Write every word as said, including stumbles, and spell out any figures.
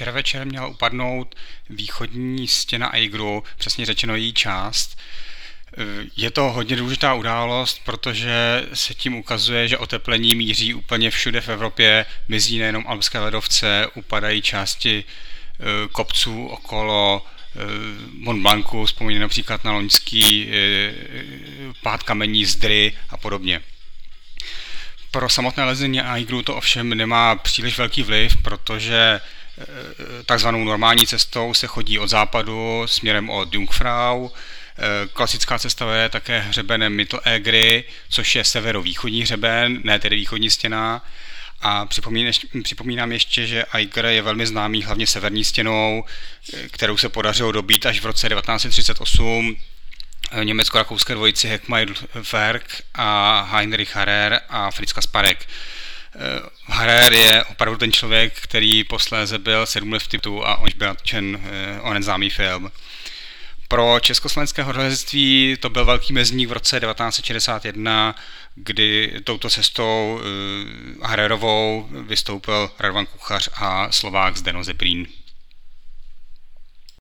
včera večer měla upadnout východní stěna Aigru, přesně řečeno její část. Je to hodně důležitá událost, protože se tím ukazuje, že oteplení míří úplně všude v Evropě, mizí nejenom alpské ledovce, upadají části kopců okolo Mont Blancu, vzpomíná například na loňský pád kamení z Dry a podobně. Pro samotné lezení Aigru to ovšem nemá příliš velký vliv, protože takzvanou normální cestou se chodí od západu směrem od Jungfrau. Klasická cesta je také hřebenem Mittelegry, což je severovýchodní hřeben, ne tedy východní stěna. A připomínám ještě, že Eiger je velmi známý hlavně severní stěnou, kterou se podařilo dobít až v roce devatenáct set třicet osm německo-rakouské dvojici Heckmair-Werk a Heinrich Harrer a Fritz Kasparek. Harrer je opravdu ten člověk, který posléze byl sedm let v Tibetu a on byl natočen onen známý film. Pro československé horolezectví to byl velký mezník v roce devatenáct set šedesát jedna, kdy touto cestou Harrerovou vystoupil Radovan Kuchař a Slovák Zdeno Zebrín.